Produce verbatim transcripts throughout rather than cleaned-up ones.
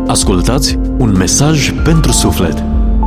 Ascultați un mesaj pentru suflet.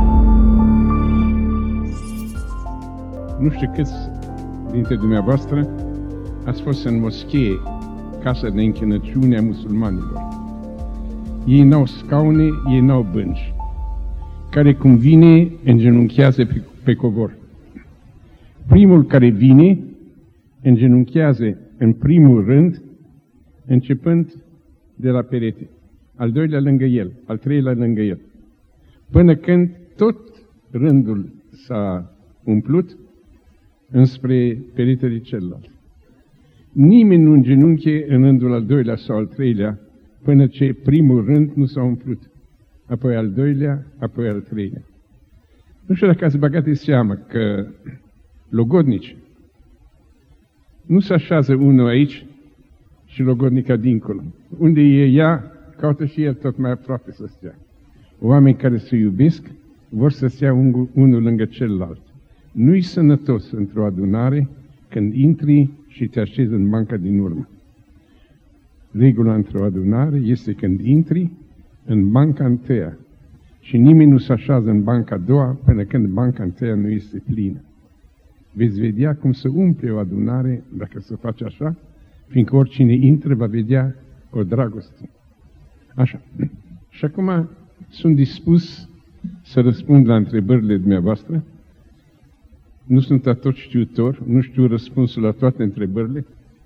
Nu știu câți dintre dumneavoastră ați fost în moschee, casa de închinăciune a musulmanilor. Ei n-au scaune, ei n-au bânci. Care cum vine, îngenunchează pe, pe covor. Primul care vine, îngenunchează în primul rând, începând de la perete. Al doilea lângă el, al treilea lângă el. Până când tot rândul s-a umplut înspre peretele celălalt. Nimeni nu îngenunche în rândul al doilea sau al treilea până ce primul rând nu s-a umplut. Apoi al doilea, apoi al treilea. Nu știu dacă ați băgat de seamă că logodnici nu se așează unul aici și logodnica dincolo. Unde e ea, caută și el tot mai aproape să stea. Oameni care se iubesc vor să stea unul lângă celălalt. Nu-i sănătos într-o adunare când intri și te așezi în banca din urmă. Regula într-o adunare este când intri în banca întâia și nimeni nu se așează în banca a doua până când banca întâia nu este plină. Veți vedea cum se umple o adunare dacă se face așa, fiindcă oricine intră va vedea o dragoste. Așa. Și acum sunt dispus să răspund la întrebările dumneavoastră. Nu sunt atot știutor, nu știu răspunsul la toate întrebările.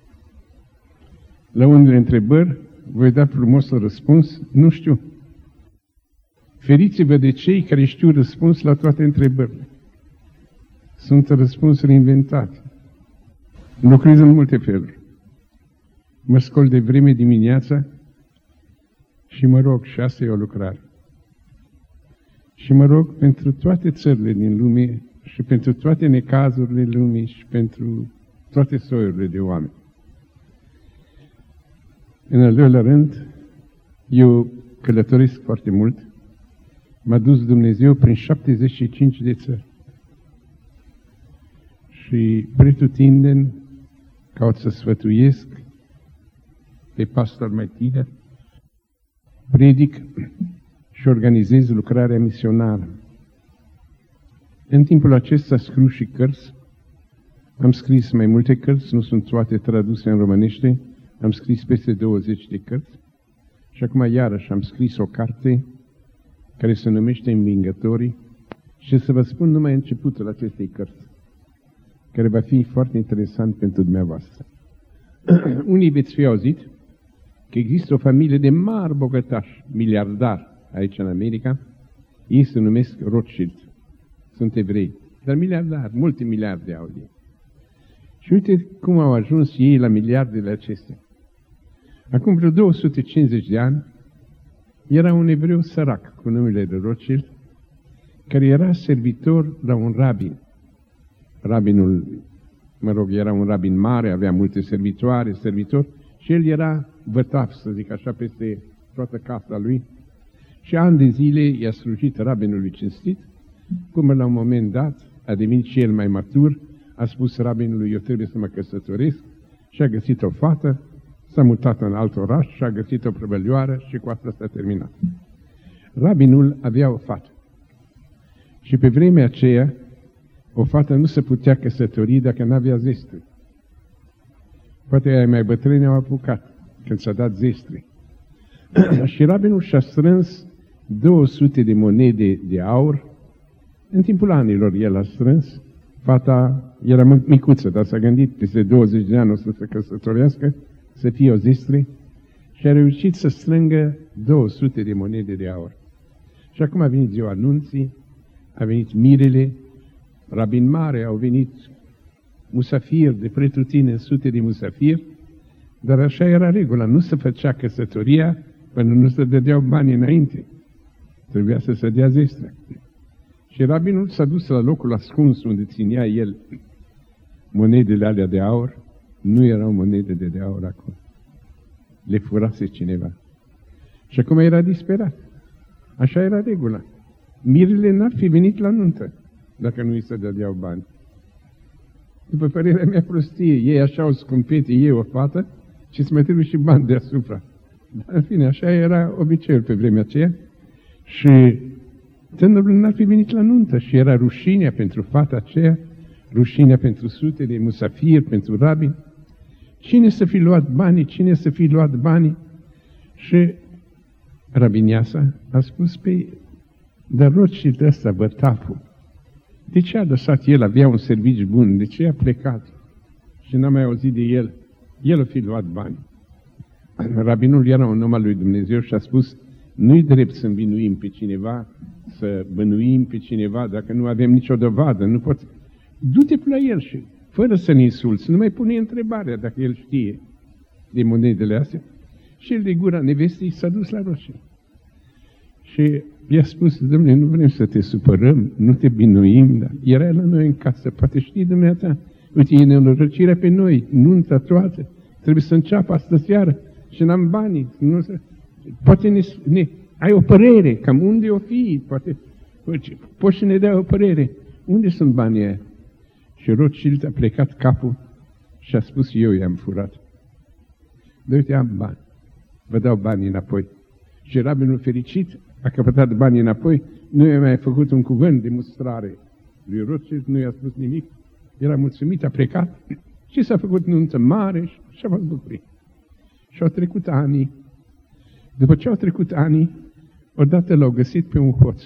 La unele întrebări voi da frumos răspuns, nu știu. Feriți-vă de cei care știu răspuns la toate întrebările. Sunt răspunsuri inventate. Lucrez în multe feluri. Mă scol de vreme dimineața și mă rog, și asta e o lucrare. Și mă rog pentru toate țările din lume și pentru toate necazurile lumii și pentru toate soiurile de oameni. În al doilea rând, eu călătoresc foarte mult. M-a dus Dumnezeu prin șaptezeci și cinci de țări. Și pretutindeni caut să sfătuiesc pe pastor mai tineri, predic și organizez lucrarea misionară. În timpul acesta scriu și cărți. Am scris mai multe cărți, nu sunt toate traduse în românește. Am scris peste douăzeci de cărți. Și acum iarăși am scris o carte care se numește Învingătorii și să vă spun numai începutul acestei cărți, care va fi foarte interesant pentru dumneavoastră. Unii veți fi auzit că există o familie de mari bogătași, miliardari, aici în America. Ei se numesc Rothschild. Sunt evrei, dar miliardari, multe miliarde au ei. Și uite cum au ajuns ei la miliardele acestea. Acum vreo două sute cincizeci de ani, era un evreu sărac cu numele de Rothschild, care era servitor la un rabin. Rabinul, mă rog, era un rabin mare, avea multe servitoare, servitori, și el era vătaf, să zic așa, peste toată casa lui. Și ani de zile i-a slujit rabinului cinstit, până la un moment dat a devenit și el mai matur, a spus rabinului, eu trebuie să mă căsătoresc, și a găsit o fată, s-a mutat în alt oraș și a găsit o prăvălioară și cu asta s-a terminat. Rabinul avea o fată. Și pe vremea aceea, o fată nu se putea căsători dacă n-avea zestri. Poate aia mai bătrâni au apucat când s-a dat zestri. Și rabinul și-a strâns două sute de monede de aur. În timpul anilor el a strâns. Fata era micuță, dar s-a gândit peste douăzeci de ani o să se căsătorească, să fie o zestri, și a reușit să strângă două sute de monede de aur. Și acum a venit ziua anunții, a venit mirele, rabin mare, au venit musafiri de pretutine, sute de musafiri, dar așa era regula, nu se făcea căsătoria până nu se dădeau bani înainte. Trebuia să se dea zestrea. Și rabinul s-a dus la locul ascuns unde ținea el monedele alea de aur. Nu erau monede de aur acolo. Le furase cineva. Și acum era disperat. Așa era regula. Mirele n-ar fi venit la nuntă dacă nu îi se dădeau bani. După părerea mea, prostie. Ei așa au scumpit, ei o fată și îți mai trebuie și bani deasupra. În fine, așa era obiceiul pe vremea aceea. Și tânărul n-ar fi venit la nuntă și era rușinea pentru fata aceea, rușinea pentru sute de musafiri, pentru rabini. Cine să fi luat banii, cine să fi luat banii? Și rabiniasa a spus, pe dar Rothschild ăsta, bătaful, de ce a lăsat el, avea un serviciu bun, de ce a plecat? Și n-am mai auzit de el. El a fi luat bani. Rabinul era un om al lui Dumnezeu și a spus, nu-i drept să învinuim pe cineva, să bănuim pe cineva, dacă nu avem nicio dovadă, nu poți. Du-te pe la el și, fără să ne insulți, nu mai pune întrebarea dacă el știe de monedele astea. Și el de gura nevestei s-a dus la Rothschild. Și i-a spus, Dom'le, nu vrem să te supărăm, nu te binuim, dar era la noi în casă, poate știi dumneata, uite, e nenorăcirea pe noi, nunta toată, trebuie să înceapă astă seară și n-am banii, nu să... Poate ne, ne, ai o părere, cam unde o fi, poate, poți să ne dea o părere, unde sunt banii aia? Și Rothschild a plecat capul și a spus, eu i-am furat. Dar uite, am bani, vă dau banii înapoi. Și rabinul fericit a căpătat banii înapoi, nu i-a mai făcut un cuvânt de mustrare lui Rothschild, nu i-a spus nimic, era mulțumit, a plecat și s-a făcut nuntă mare și și-a fost bucurit. Și au trecut ani. După ce au trecut ani, odată l-au găsit pe un hoț.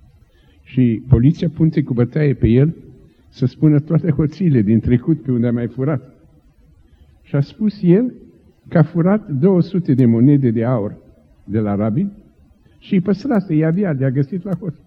Și poliția punte cu bătaie pe el să spună toate hoțiile din trecut pe unde a mai furat. Și a spus el că a furat două sute de monede de aur de la rabin și îi păstrase, i avea, le-a găsit la hoț.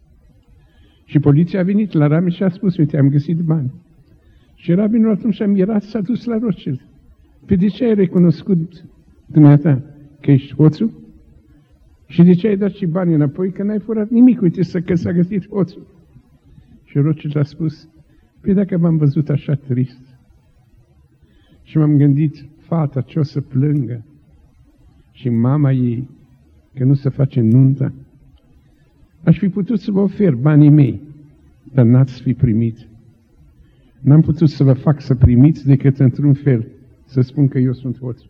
Și poliția a venit la rabin și a spus, uite, am găsit bani. Și rabinul atunci a mirat, s-a dus la Rothschild. Pe de ce ai recunoscut dumneata că ești hoțul? Și de ce ai dat și banii înapoi? Că n-ai furat nimic, uite să că s-a găsit hoțul. Și Rothschild a spus, păi dacă m-am văzut așa trist și m-am gândit, fata ce o să plângă și mama ei că nu se face nunta, aș fi putut să vă ofer banii mei, dar n-ați fi primit. N-am putut să vă fac să primiți decât într-un fel, să spun că eu sunt hoțul.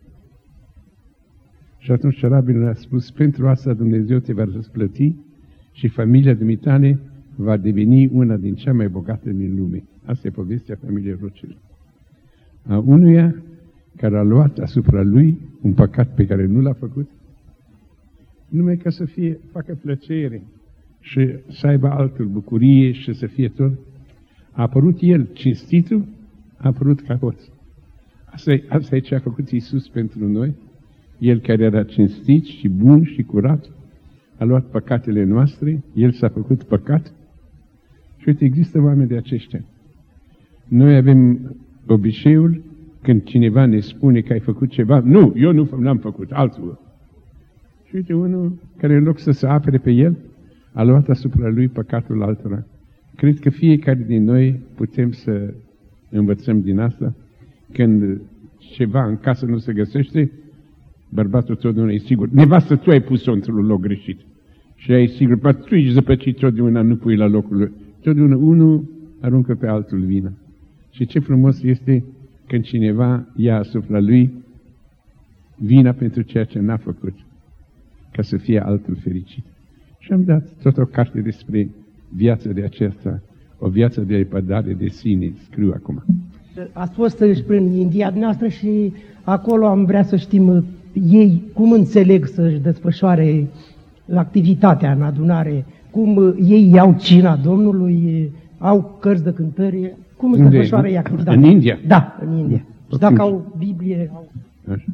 Și atunci rabinul a spus, pentru asta Dumnezeu te va răsplăti și familia dumitale va deveni una din cea mai bogată din lume. Asta e povestea familiei Rothschild. A unuia care a luat asupra lui un păcat pe care nu l-a făcut, numai ca să fie, facă plăcere și să aibă altul bucurie și să fie tot. A apărut el cinstitul, a apărut ca hoț. Asta e, asta e ce a făcut Iisus pentru noi. El care era cinstit și bun și curat, a luat păcatele noastre, El s-a făcut păcat. Și uite, există oameni de aceștia. Noi avem obiceiul, când cineva ne spune că ai făcut ceva, nu, eu nu l-am făcut, altul. Și uite, unul care în loc să se apere pe el, a luat asupra lui păcatul altora. Cred că fiecare din noi putem să învățăm din asta. Când ceva în casă nu se găsește, bărbatul totdeauna e sigur. Nevastă, tu ai pus-o într-un loc greșit. Și ai sigur, pa, tu ești zăpăcit totdeauna, nu pui la locul lui. Totdeauna unul aruncă pe altul vina. Și ce frumos este când cineva ia asupra lui vina pentru ceea ce n-a făcut, ca să fie altul fericit. Și am dat tot o carte despre viața de aceasta, o viață de epădare de sine, scriu acum. Ați fost prin India noastră și acolo am vrea să știm ei cum înțeleg să-și desfășoare activitatea în adunare, cum ei iau cina Domnului, au cărți de cântări, cum își desfășoară ei activitatea. În India? Da, în India. Și dacă au Biblie... Au... Așa.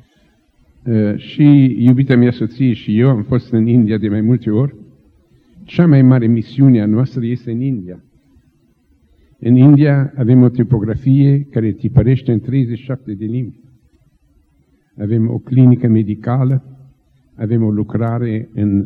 Uh, și iubita mea soție și eu am fost în India de mai multe ori. Cea mai mare misiune a noastră este în India. În India avem o tipografie care tipărește în treizeci și șapte de limbi. Avem o clinică medicală, avem o lucrare în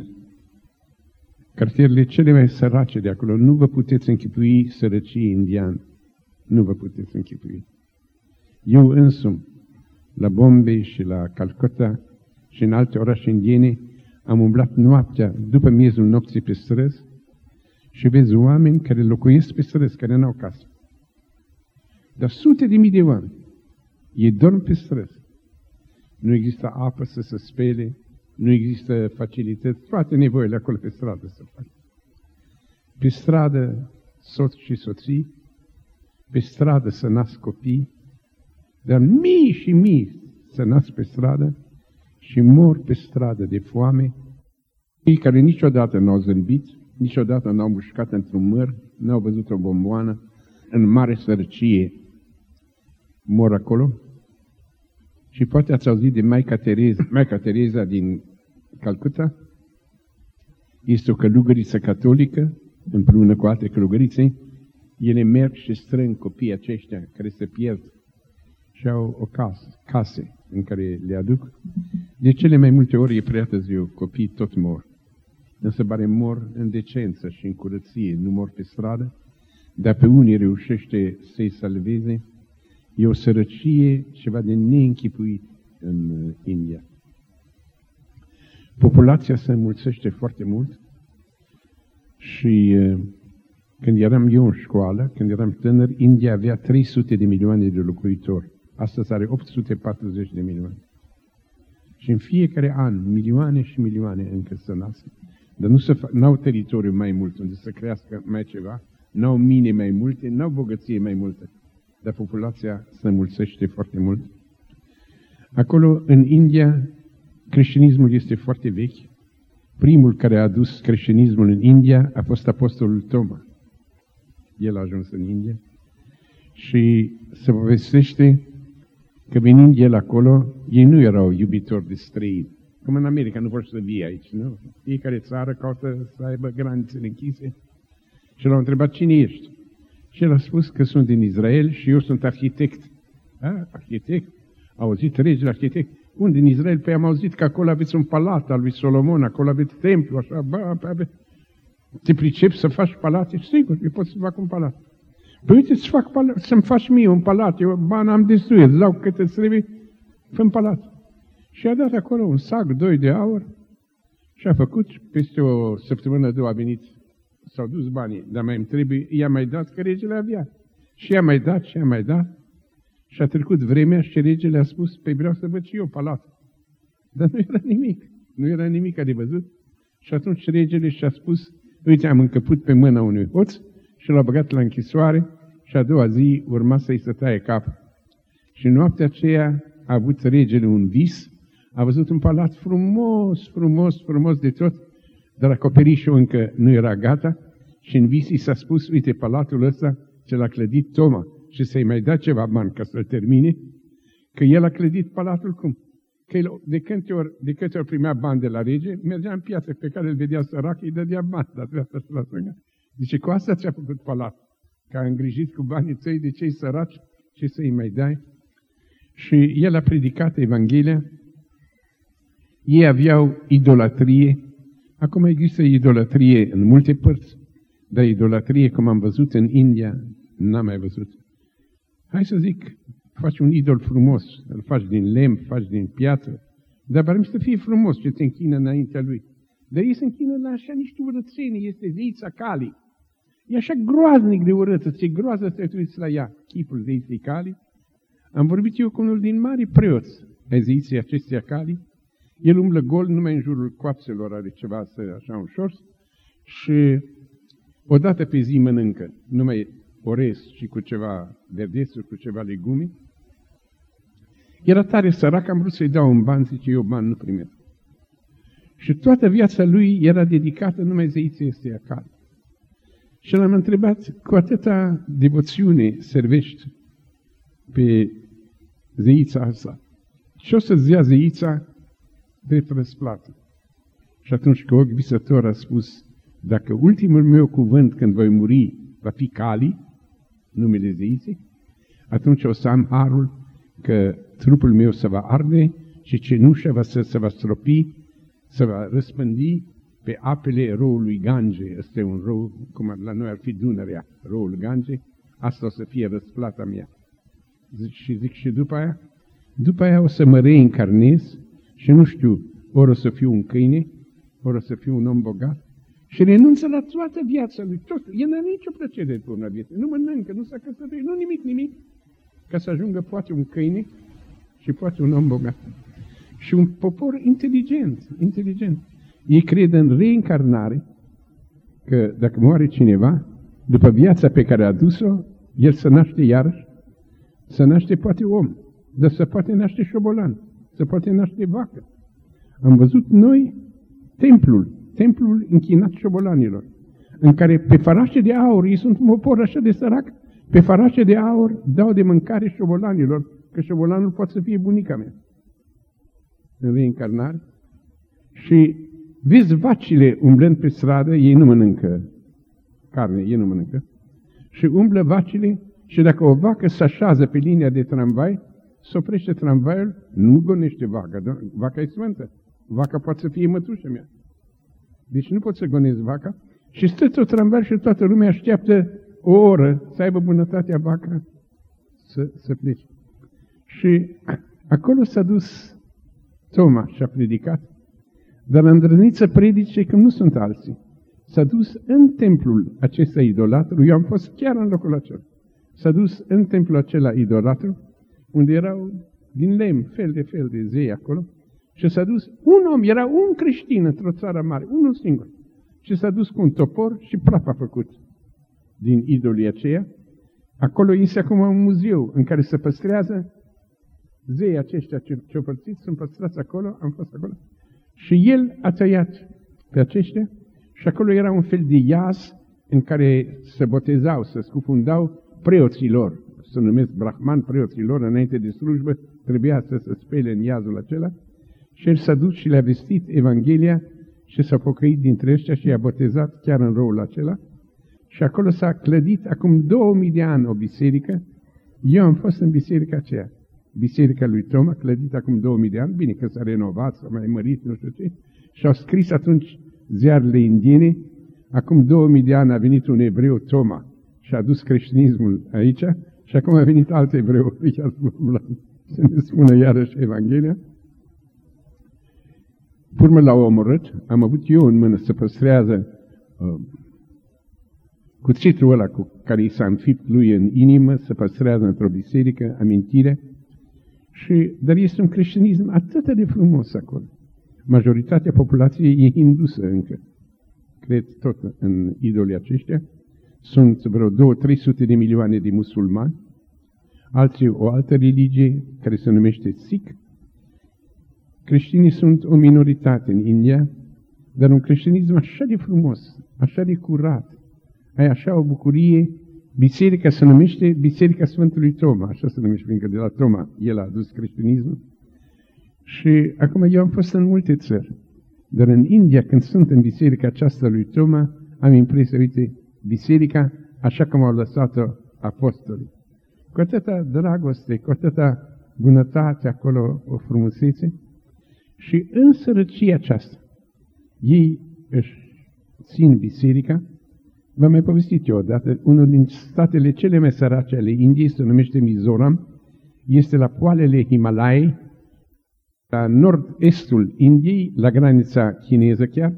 cartierele cele mai sărace de acolo. Nu vă puteți închipui sărăcie indian. Nu vă puteți închipui. Eu însumi, la Bombay și la Calcutta și în alte orașe indiene, am umblat noaptea, după miezul nopții pe străzi și vezi oameni care locuiesc pe străzi, care n-au casă. Dar sute de mii de oameni, ei dorm pe străzi. nu există apă să se spele, nu există facilități, toate nevoile acolo pe stradă să fac. Pe stradă soț și soții, pe stradă să nasc copii, dar mii și mii să nasc pe stradă și mor pe stradă de foame, cei care niciodată n-au zâmbit, niciodată n-au mușcat într-un măr, n-au văzut o bomboană, în mare sărăcie mor acolo. Și poate ați auzit de Maica Tereza, Maica Tereza din Calcuta. Este o călugăriță catolică, împreună cu alte călugărițe. Ele merg și strâng copiii aceștia care se pierd și au o casă, case în care le aduc. De cele mai multe ori e prea târziu, copiii tot mor. Însă bare mor în decență și în curăție, nu mor pe stradă, dar pe unii reușește să-i salveze. E o sărăcie ceva de neînchipuit în India. Populația se înmulțește foarte mult și când eram eu în școală, când eram tânăr, India avea trei sute de milioane de locuitori. Astăzi are opt sute patruzeci de milioane. Și în fiecare an, milioane și milioane încă se nasc. Dar nu se fa- n-au teritoriu mai mult unde să crească mai ceva, n-au mine mai multe, n-au bogăție mai multă. Dar populația se înmulțește foarte mult. Acolo, în India, creștinismul este foarte vechi. Primul care a adus creștinismul în India a fost apostolul Toma. El a ajuns în India și se povestește că venind el acolo, ei nu erau iubitori de străini. Cum în America, nu vor să vie aici, nu? Fiecare țară caută să aibă granițele închise. Și l-au întrebat, cine ești? Și el a spus că sunt din Israel și eu sunt arhitect. A, arhitect? A auzit regele arhitect? Unde din Israel? Păi am auzit că acolo aveți un palat al lui Solomon, acolo aveți templu, așa, bă, bă, te pricepi să faci palate? Sigur, eu pot să fac un palat. Păi uite, să fac palat, să-mi faci mie un palat, eu bani am destui, îți dau cât îți trebuie, fă-mi palat. Și a dat acolo un sac, doi de aur și a făcut, peste o săptămână, două a venit, s-au dus banii, dar mai îmi trebuie, i-a mai dat că regele avea. Și i-a mai dat, și i-a mai dat. Și a trecut vremea și regele a spus, păi vreau să văd și eu palat. Dar nu era nimic, nu era nimic de văzut. Și atunci regele și-a spus, uite, am încăput pe mâna unui hoț și l-a băgat la închisoare și a doua zi urma să-i se taie capul. Și noaptea aceea a avut regele un vis, a văzut un palat frumos, frumos, frumos de tot, dar acoperișul încă nu era gata și în vis i s-a spus, uite, palatul ăsta ce l-a clădit Toma și să-i mai da ceva bani ca să-l termine, că el a clădit palatul cum? Că el, de, câte ori, de câte ori primea bani de la rege, mergea în piață pe care îl vedea sărac, îi dădea bani, dar dreapta și la stânga. Zice, cu asta ți-a făcut palat, că a îngrijit cu banii tăi de cei săraci și să-i mai dai. Și el a predicat Evanghelia, ei aveau idolatrie, acum există idolatrie în multe părți, dar idolatrie, cum am văzut în India, n-am mai văzut. Hai să zic, faci un idol frumos, îl faci din lemn, faci din piatră, dar vrem să fie frumos ce te închină înaintea lui. Dar ei se închină la așa niște urățenii, este zeița Kali. E așa groaznic de urâtă, ți-e groază să te uiți la ea, chipul zeiței Kali. Am vorbit eu cu unul din mari preoți ai zeiței acesteia Kali. El umblă gol, numai în jurul coapselor are ceva să, așa un șors și odată pe zi mănâncă numai orez și cu ceva verdesuri, cu ceva legume. Era tare sărac, am vrut să-i dau un ban, zice, eu bani nu primesc. Și toată viața lui era dedicată numai zeiței este Kali. Și l-am întrebat, cu atâta devoțiune servești pe zeița asta, și o să-ți dea zeița drept răsplată. Și atunci cu ochi visător a spus, dacă ultimul meu cuvânt când voi muri va fi Kali, numele zeiței, atunci o să am harul că trupul meu se va arde și cenușa va să se va stropi, se va răspândi pe apele roului Gange. Este un rou, cum la noi ar fi Dunărea, roul Gange. Asta o să fie răsplata mea. Zic, și zic și după aia? După aia o să mă reîncarnez și nu știu, ori o să fiu un câine, ori o să fiu un om bogat. Și renunță la toată viața lui. Tot. El n-are nicio plăcere de la viață. Nu mănâncă, nu s-a căsătorit, nu nimic, nimic. Ca să ajungă poate un câine și poate un om bogat. și un popor inteligent, inteligent. Ei cred în reîncarnare, că dacă moare cineva, după viața pe care a dus-o, el se naște iarăși, se naște poate om, dar se poate naște șobolan, se poate naște vacă. Am văzut noi templul, templul închinat șobolanilor, în care pe farașe de aur, ei sunt un popor așa de sărac, pe farașe de aur dau de mâncare șobolanilor, că șobolanul poate să fie bunica mea. În reîncarnare. Și vezi vacile umblând pe stradă, ei nu mănâncă carne, ei nu mănâncă, și umblă vacile și dacă o vacă se așează pe linia de tramvai, se oprește tramvaiul, nu gonește vaca, da? Vaca e sfântă. Vaca poate să fie mătușa mea. Deci nu pot să gonesc vaca. Și stă tot tramvaiul și toată lumea așteaptă o oră să aibă bunătatea vaca să, să plece. Și acolo s-a dus Toma și a predicat, dar a îndrăznit să predice că nu sunt alții. S-a dus în templul acesta idolatru, eu am fost chiar în locul acela. S-a dus în templul acela idolatru, unde erau din lemn, fel de fel de zei acolo, și s-a dus un om, era un creștin într-o țară mare, unul singur, și s-a dus cu un topor și praf a făcut din idolii aceia. Acolo este acum un muzeu în care se păstrează zeii aceștia ciopărțiți, sunt păstrați acolo, am fost acolo, și el a tăiat pe aceștia și acolo era un fel de iaz în care se botezau, se scufundau preoții lor, se numesc brahman, preoții lor, înainte de slujbă, trebuia să se spele în iazul acela, și el s-a dus și le-a vestit Evanghelia și s-a pocăit dintre ăștia și i-a botezat chiar în roul acela. Și acolo s-a clădit acum două mii de ani o biserică. Eu am fost în biserica aceea, biserica lui Toma, clădită acum două mii de ani, bine că s-a renovat, s-a mai mărit, nu știu ce, și au scris atunci ziarele indiene, acum două mii de ani a venit un evreu, Toma, și a dus creștinismul aici, și acum a venit alt evreu, să ne spună iarăși Evanghelia. Urmă l-au omorât, am avut eu în mână să păstrează uh, cuțitul ăla cu care i s-a înfipt lui în inimă, să păstrează într-o biserică, amintire, și, dar este un creștinism atât de frumos acolo. Majoritatea populației e hindusă încă, cred tot în idolii aceștia, sunt vreo două trei sute de milioane de musulmani, alții o altă religie care se numește Sikh. Creștinii sunt o minoritate în India, dar un creștinism așa de frumos, așa de curat, ai așa o bucurie. Biserica se numește Biserica Sfântului Toma, așa se numește, fiindcă de la Toma el a adus creștinismul. Și acum eu am fost în multe țări, dar în India, când sunt în biserica aceasta lui Toma, am impresia, uite, biserica așa cum au lăsat-o apostolii. Cu atâta dragoste, cu atâta bunătate acolo, o frumusețe. Și în sărăcia aceasta, ei își țin biserica. V-am mai povestit eu odată, unul din statele cele mai sărace ale Indiei, se numește Mizoram, este la poalele Himalai, la nord-estul Indiei, la granița chineză chiar,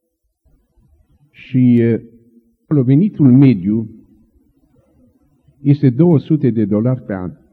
și acolo venitul mediu este două sute de dolari pe an.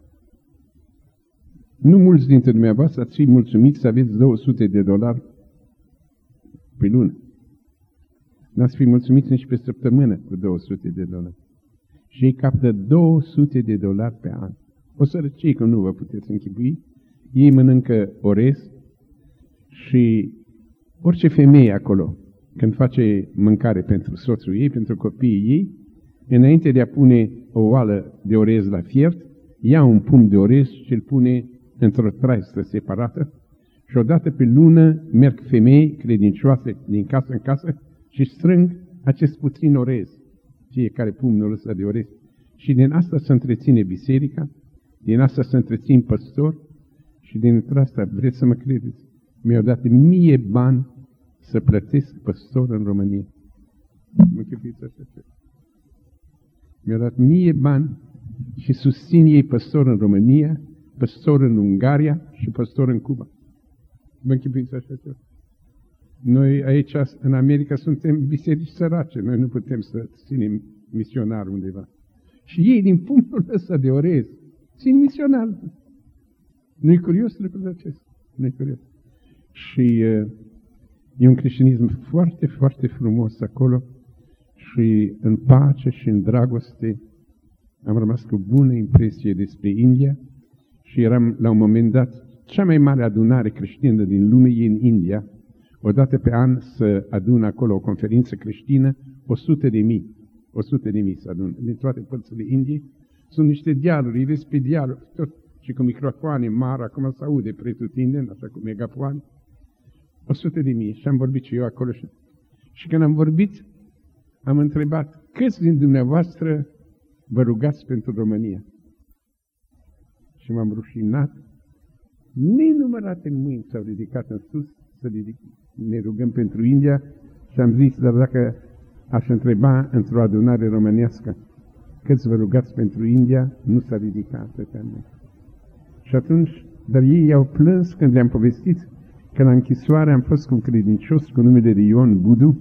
Nu mulți dintre dumneavoastră ați fi mulțumiți să aveți două sute de dolari pe lună. N-ați fi mulțumiți nici pe săptămână cu două sute de dolari. Și ei captă două sute de dolari pe an. O sărăcie că nu vă puteți închipui. Ei mănâncă orez și orice femeie acolo, când face mâncare pentru soțul ei, pentru copiii ei, înainte de a pune o oală de orez la fiert, ia un pumn de orez și îl pune într-o traistă separată și odată pe lună merg femei credincioase din casă în casă și strâng acest puțin orez, fiecare pumnul ăsta de orez. Și din asta se întreține biserica, din asta se întrețin păstori și din asta, vreți să mă credeți, mi-au dat mie bani să plătesc păstor în România. Mă chipuiți așa ceva. Mi-au dat mie bani și susțin ei păstor în România, păstor în Ungaria și păstor în Cuba. Mă închipuiți așa ceva. Noi aici, în America, suntem biserici sărace. Noi nu putem să ținem misionar undeva. Și ei, din punctul ăsta de orez, țin misionar. Nu-i curios lucrul acesta? Nu-i curios. Și e un creștinism foarte, foarte frumos acolo și în pace și în dragoste. Am rămas cu bună impresie despre India și eram la un moment dat, cea mai mare adunare creștină din lume e în India. Odată pe an se adună acolo o conferință creștină, o sută de mii, o sută de mii se adună din toate părțile Indiei. Sunt niște dialuri, vezi pe dialuri, tot și cu microfoane mari, acum se aude pretutindeni, așa cu megafoane. O sută de mii și am vorbit și eu acolo. Și, și când am vorbit, am întrebat, câți din dumneavoastră vă rugați pentru România? Și m-am rușinat. Nenumărate mâini s-au ridicat în sus să ridic, ne rugăm pentru India și am zis, dar dacă aș întreba într-o adunare românească, câți vă rugați pentru India, nu s-a ridicat atâtea mâini. Și atunci, dar ei i-au plâns când le-am povestit că la închisoare am fost cu un credincios cu numele de Ion Budu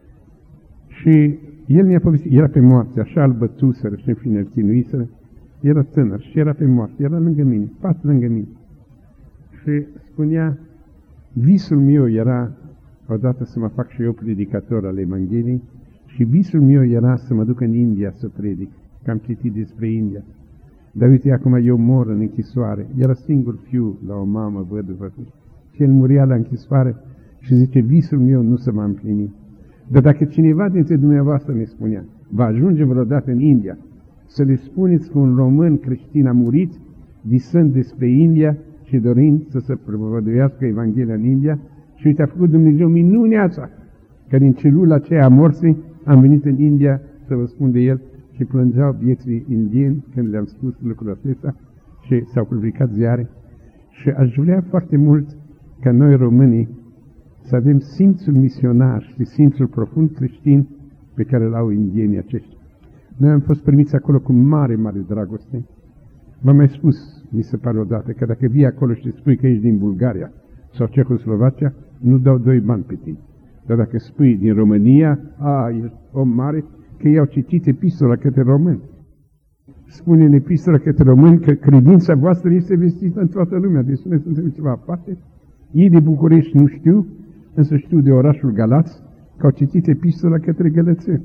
și el mi-a povestit, era pe moarte, așa îl bătuseră și în fine îl chinuiseră, era tânăr și era pe moarte, era lângă mine, pat lângă mine. Și spunea, visul meu era odată să mă fac și eu predicator al Evangheliei și visul meu era să mă duc în India să predic, că am citit despre India. Dar uite, acum eu mor în închisoare. Era singur fiu la o mamă văduvă și el muria la închisoare și zice, visul meu nu se va împlini. Dar dacă cineva dintre dumneavoastră ne spunea, va ajunge vreodată în India, să le spuneți că un român creștin a murit, visând despre India și dorind să se propovăduiască Evanghelia în India, și uite, a făcut Dumnezeu minunea asta, că din celula aceea a morții am venit în India să vă spun de el și plângeau vieții indieni când le-am spus lucrul acesta și s-au publicat ziare. Și aș vrea foarte mult ca noi românii să avem simțul misionar și simțul profund creștin pe care îl au indienii aceștia. Noi am fost primiți acolo cu mare, mare dragoste. V-am mai spus, mi se pare odată, că dacă vii acolo și spui că ești din Bulgaria sau Cehoslovacia, nu dau doi bani pe tine. Dar dacă spui din România, a, ești om mare, că ei au citit epistola către români. Spune în epistola către români că credința voastră este vestită în toată lumea. Deci noi suntem ceva aparte. Ei de București nu știu, însă știu de orașul Galați, că au citit epistola către gălățeni.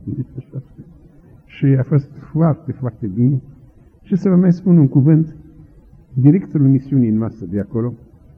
Și a fost foarte, foarte bine. Și să vă mai spun un cuvânt, directorul misiunii noastre de acolo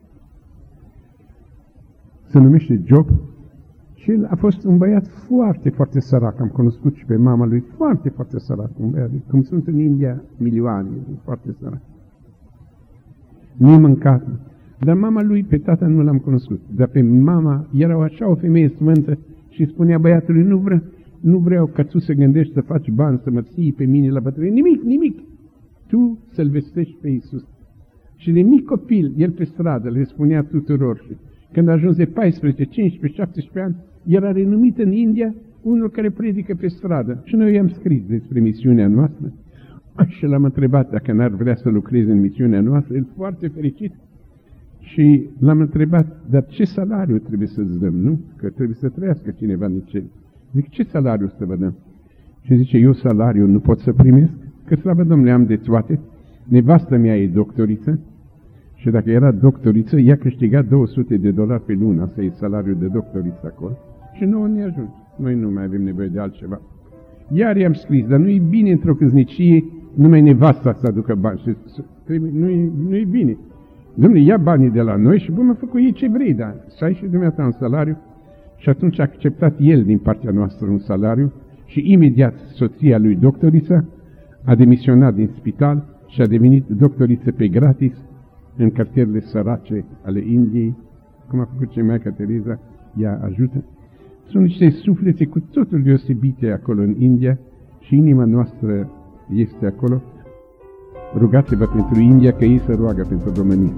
se numește Job și el a fost un băiat foarte, foarte sărac. Am cunoscut și pe mama lui, foarte, foarte sărac, un băiat, cum sunt în India milioane, foarte sărac. Nu-i mâncat. Dar mama lui, pe tata nu l-am cunoscut. Dar pe mama era așa o femeie sfântă și spunea băiatului, nu vreau, nu vreau ca tu să gândești să faci bani, să mă ții pe mine la bătrânie. Nimic, nimic. Tu să-L vestești pe Iisus. Și de mic copil, el pe stradă le spunea tuturor. Și când a ajuns de paisprezece, cincisprezece, șaptesprezece ani, era renumit în India unul care predică pe stradă. Și noi i-am scris despre misiunea noastră. Și l-am întrebat dacă n-ar vrea să lucreze în misiunea noastră. El foarte fericit. Și l-am întrebat, dar ce salariu trebuie să-ți dăm, nu? Că trebuie să trăiască cineva din ce. Zic, ce salariu să vă dăm? Și zice, eu salariu nu pot să primesc, că slavă Domnule, am de toate. Nevastă mea e doctoriță și dacă era doctoriță, ea câștiga două sute de dolari pe lună, asta e salariul de doctoriță acolo. Și nouă ne ajunge. Noi nu mai avem nevoie de altceva. Iar i-am scris, dar nu e bine într-o căsnicie numai nevasta să aducă bani. Și nu-i, nu-i bine. Dom'le, ia banii de la noi și bă, mă făcut ei ce vrei, dar să ai și dumneata un salariu. Și atunci a acceptat el din partea noastră un salariu și imediat soția lui doctoriță a demisionat din spital și a devenit doctoriță pe gratis în cartierele sărace ale Indiei, cum a făcut și Maica Tereza, ea ajută. Sunt niște suflete cu totul deosebite acolo în India și inima noastră este acolo. Rugați-vă pentru India, că ei se roagă pentru România.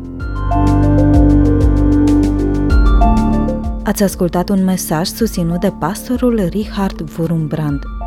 Ați ascultat un mesaj susținut de pastorul Richard Wurmbrand.